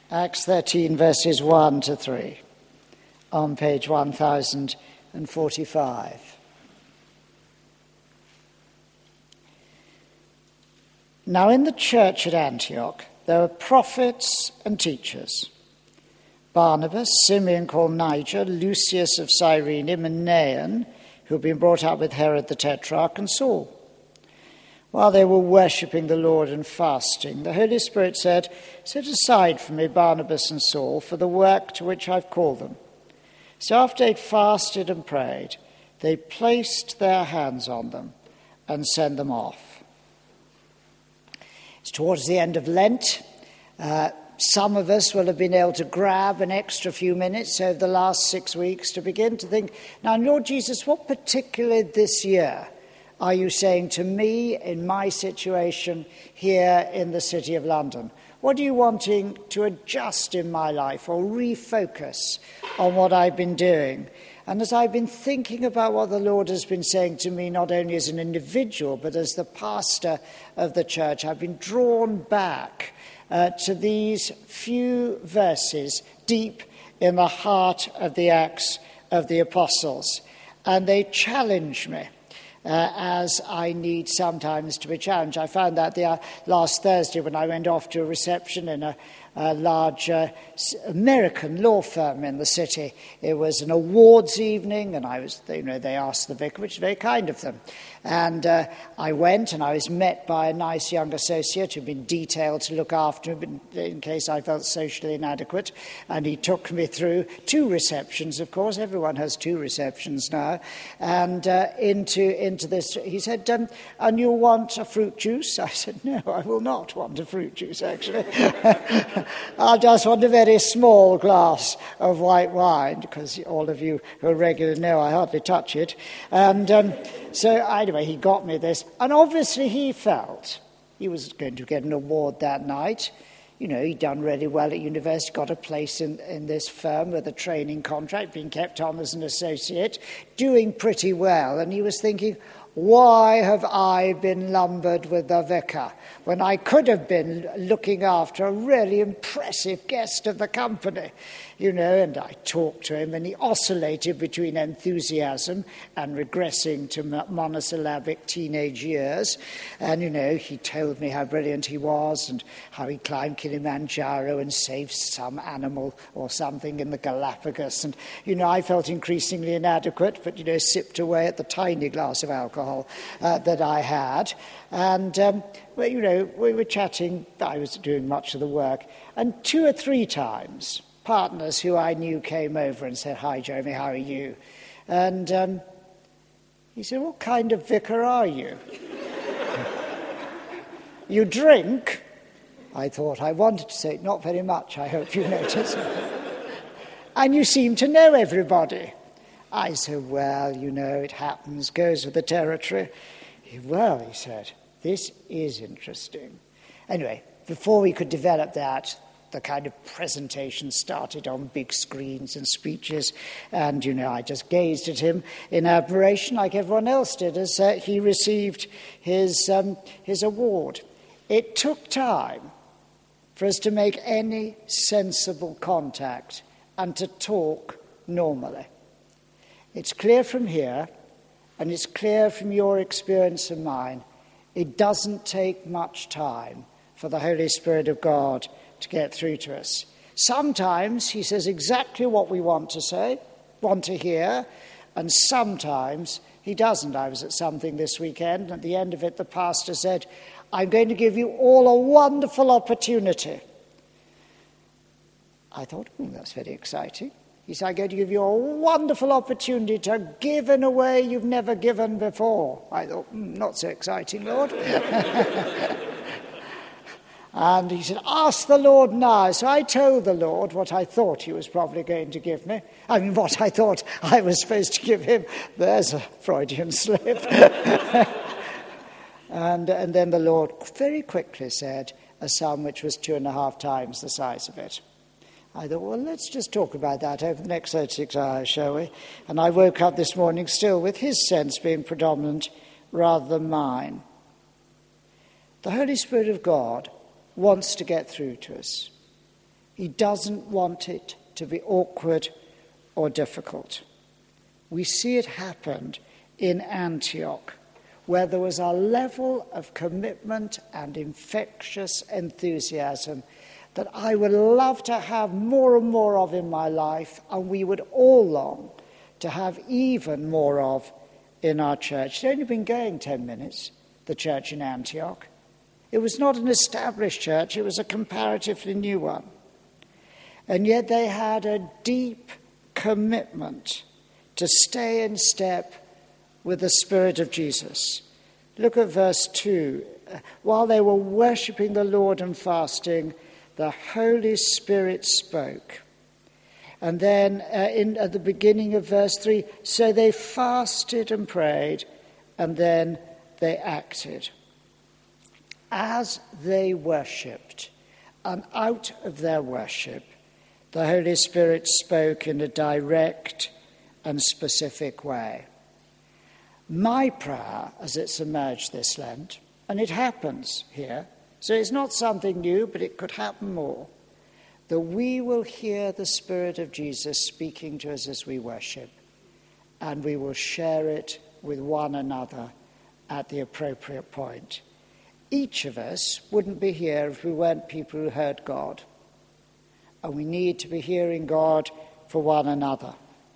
Acts 13, verses 1 to 3, on page 1045. Now in the church at Antioch there were prophets and teachers: Barnabas, Simeon called Niger, Lucius of Cyrene, and Manaen, who had been brought up with Herod the Tetrarch, and Saul. While they were worshipping the Lord and fasting, the Holy Spirit said, "Set aside for me Barnabas and Saul for the work to which I've called them." So after they'd fasted and prayed, they placed their hands on them and sent them off. It's towards the end of Lent. Some of us will have been able to grab an extra few minutes over the last 6 weeks to begin to think, now, Lord Jesus, what particularly this year are you saying to me in my situation here in the City of London? What are you wanting to adjust in my life or refocus on what I've been doing? And as I've been thinking about what the Lord has been saying to me, not only as an individual, but as the pastor of the church, I've been drawn back to these few verses deep in the heart of the Acts of the Apostles. And they challenge me. As I need sometimes to be challenged. I found that last Thursday when I went off to a reception in a large American law firm in the city. It was an awards evening, and they asked the vicar, which is very kind of them. And I went, and I was met by a nice young associate who'd been detailed to look after me in case I felt socially inadequate. And he took me through 2 receptions, of course. Everyone has 2 receptions now. And into this, he said, "And you'll want a fruit juice?" I said, "No, I will not want a fruit juice, actually. I just want a very small glass of white wine," because all of you who are regular know I hardly touch it. And so anyway, he got me this. And obviously he felt he was going to get an award that night. You know, he'd done really well at university, got a place in this firm with a training contract, being kept on as an associate, doing pretty well. And he was thinking, why have I been lumbered with the vicar when I could have been looking after a really impressive guest of the company? You know, and I talked to him, and he oscillated between enthusiasm and regressing to monosyllabic teenage years. And, you know, he told me how brilliant he was and how he climbed Kilimanjaro and saved some animal or something in the Galapagos. And, you know, I felt increasingly inadequate, but, you know, sipped away at the tiny glass of alcohol that I had. And, well, you know, we were chatting. I was doing much of the work. And 2 or 3 times, partners who I knew came over and said, "Hi, Jeremy, how are you?" And he said, "What kind of vicar are you?" "You drink?" I thought I wanted to say, "Not very much, I hope you notice." "And you seem to know everybody." I said, "Well, you know, it happens, goes with the territory." "Well," he said, "this is interesting." Anyway, before we could develop that, the kind of presentation started on big screens and speeches. And, you know, I just gazed at him in admiration like everyone else did as he received his award. It took time for us to make any sensible contact and to talk normally. It's clear from here, and it's clear from your experience and mine, it doesn't take much time for the Holy Spirit of God to get through to us. Sometimes he says exactly what we want to say, want to hear, and sometimes he doesn't. I was at something this weekend, and at the end of it, the pastor said, "I'm going to give you all a wonderful opportunity." I thought, that's very exciting. He said, "I'm going to give you a wonderful opportunity to give in a way you've never given before." I thought, not so exciting, Lord. And he said, "Ask the Lord now." So I told the Lord what I thought he was probably going to give me. I mean, what I thought I was supposed to give him. There's a Freudian slip. And then the Lord very quickly said a sum which was 2.5 times the size of it. I thought, well, let's just talk about that over the next 36 hours, shall we? And I woke up this morning still with his sense being predominant rather than mine. The Holy Spirit of God wants to get through to us. He doesn't want it to be awkward or difficult. We see it happened in Antioch, where there was a level of commitment and infectious enthusiasm that I would love to have more and more of in my life, and we would all long to have even more of in our church. It's only been going 10 minutes, the church in Antioch. It was not an established church, it was a comparatively new one. And yet they had a deep commitment to stay in step with the Spirit of Jesus. Look at verse 2. While they were worshipping the Lord and fasting, the Holy Spirit spoke. And then at the beginning of verse 3, so they fasted and prayed, and then they acted. As they worshipped, and out of their worship, the Holy Spirit spoke in a direct and specific way. My prayer, as it's emerged this Lent, and it happens here, so it's not something new, but it could happen more, that we will hear the Spirit of Jesus speaking to us as we worship, and we will share it with one another at the appropriate point. Each of us wouldn't be here if we weren't people who heard God, and we need to be hearing God for one another.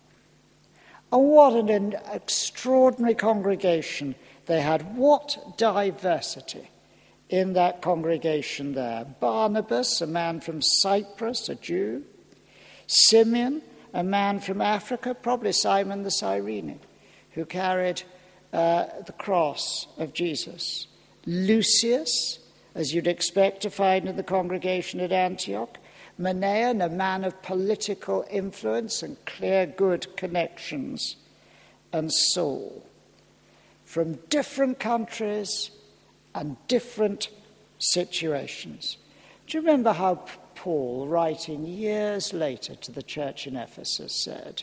And what an extraordinary congregation they had. What diversity in that congregation there. Barnabas, a man from Cyprus, a Jew. Simeon, a man from Africa, probably Simon the Cyrene, who carried the cross of Jesus. Lucius, as you'd expect to find in the congregation at Antioch. Manaen, a man of political influence and clear good connections. And Saul, from different countries and different situations. Do you remember how Paul, writing years later to the church in Ephesus, said,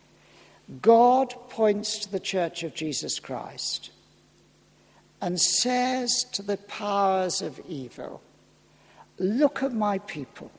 God points to the church of Jesus Christ and says to the powers of evil, look at my people.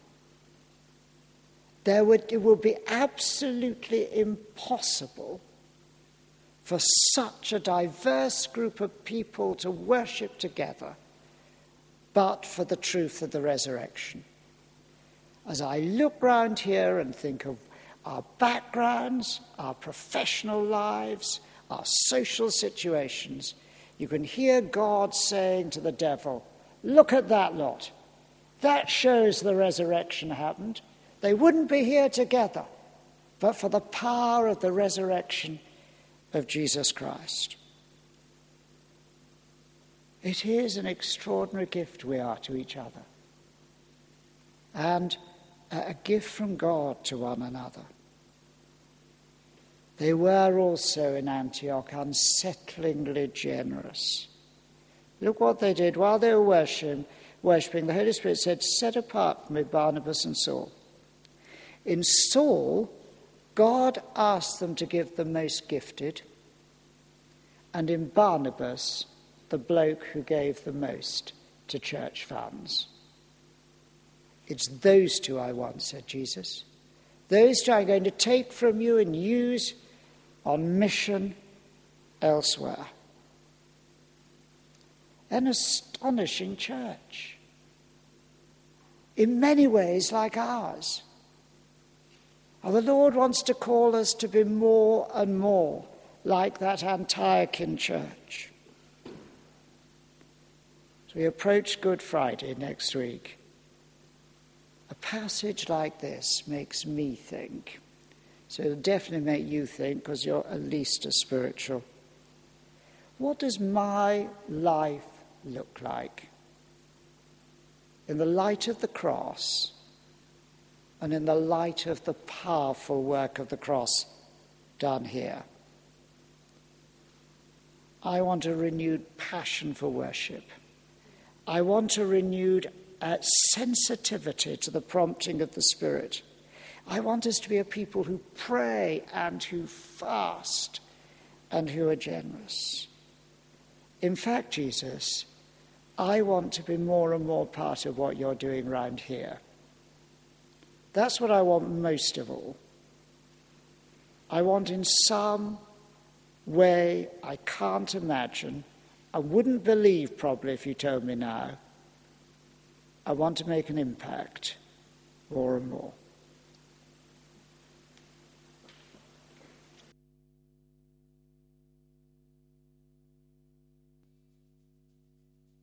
It will be absolutely impossible for such a diverse group of people to worship together, but for the truth of the resurrection. As I look round here and think of our backgrounds, our professional lives, our social situations, you can hear God saying to the devil, look at that lot. That shows the resurrection happened. They wouldn't be here together, but for the power of the resurrection of Jesus Christ. It is an extraordinary gift we are to each other, and a gift from God to one another. They were also in Antioch unsettlingly generous. Look what they did. While they were worshipping, the Holy Spirit said, set apart from me Barnabas and Saul. In Saul, God asked them to give the most gifted, and in Barnabas, the bloke who gave the most to church funds. It's those two I want, said Jesus. Those two I'm going to take from you and use on mission elsewhere. An astonishing church. In many ways like ours. And the Lord wants to call us to be more and more like that Antiochian church. As we approach Good Friday next week, a passage like this makes me think. So it'll definitely make you think, because you're at least as spiritual. What does my life look like in the light of the cross and in the light of the powerful work of the cross done here? I want a renewed passion for worship. I want a renewed sensitivity to the prompting of the Spirit. I want us to be a people who pray and who fast and who are generous. In fact, Jesus, I want to be more and more part of what you're doing round here. That's what I want most of all. I want in some way I can't imagine, I wouldn't believe probably if you told me now, I want to make an impact more and more.